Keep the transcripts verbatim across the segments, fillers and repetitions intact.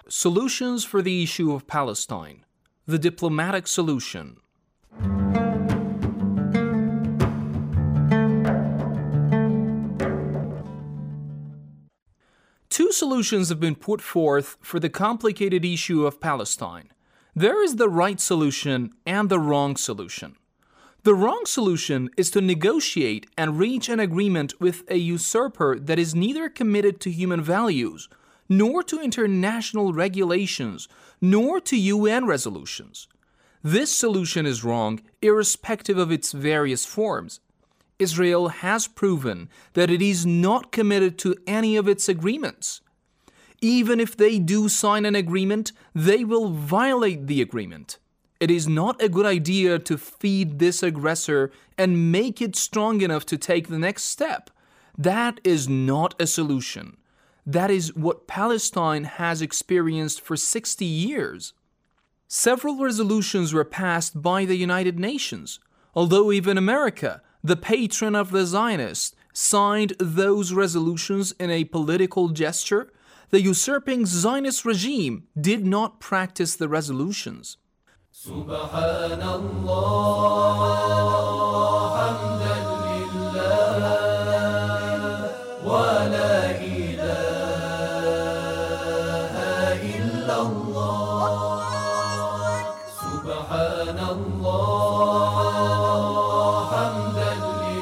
Solutions for the issue of Palestine. The diplomatic solution. Two solutions have been put forth for the complicated issue of Palestine. There is the right solution and the wrong solution. The wrong solution is to negotiate and reach an agreement with a usurper that is neither committed to human values, nor to international regulations, nor to U N resolutions. This solution is wrong, irrespective of its various forms. Israel has proven that it is not committed to any of its agreements. Even if they do sign an agreement, they will violate the agreement. It is not a good idea to feed this aggressor and make it strong enough to take the next step. That is not a solution. That is what Palestine has experienced for sixty years. Several resolutions were passed by the United Nations, although even America, the patron of the Zionists, signed those resolutions in a political gesture. The usurping Zionist regime did not practice the resolutions. Subhanallah, hamdan lillah, wa la ilaha illallah. Subhanallah, hamdan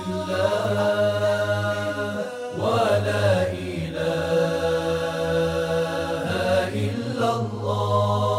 lillah, wa la ilaha illallah.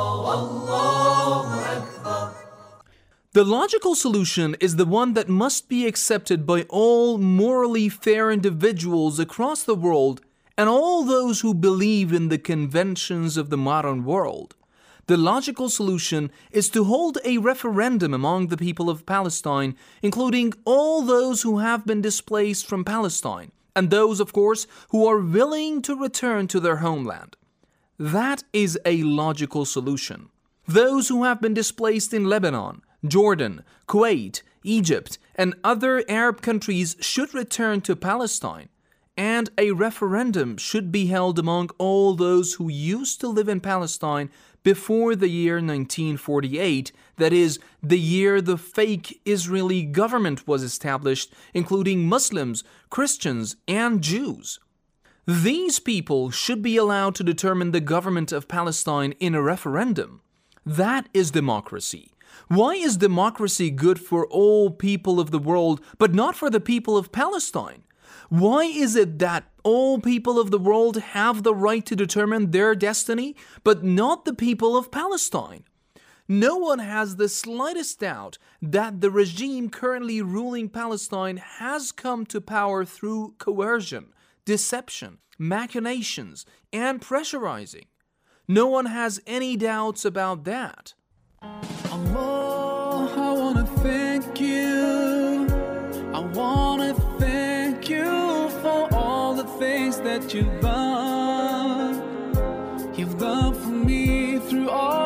The logical solution is the one that must be accepted by all morally fair individuals across the world and all those who believe in the conventions of the modern world. The logical solution is to hold a referendum among the people of Palestine, including all those who have been displaced from Palestine, and those, of course, who are willing to return to their homeland. That is a logical solution. Those who have been displaced in Lebanon, Jordan, Kuwait, Egypt, and other Arab countries should return to Palestine, and a referendum should be held among all those who used to live in Palestine before the year nineteen forty-eight, that is, the year the fake Israeli government was established, including Muslims, Christians, and Jews. These people should be allowed to determine the government of Palestine in a referendum. That is democracy. Why is democracy good for all people of the world, but not for the people of Palestine? Why is it that all people of the world have the right to determine their destiny, but not the people of Palestine? No one has the slightest doubt that the regime currently ruling Palestine has come to power through coercion, deception, machinations, and pressurizing. No one has any doubts about that. Allah, I want to thank you. I want to thank you for all the things that you've done. You've done for me through all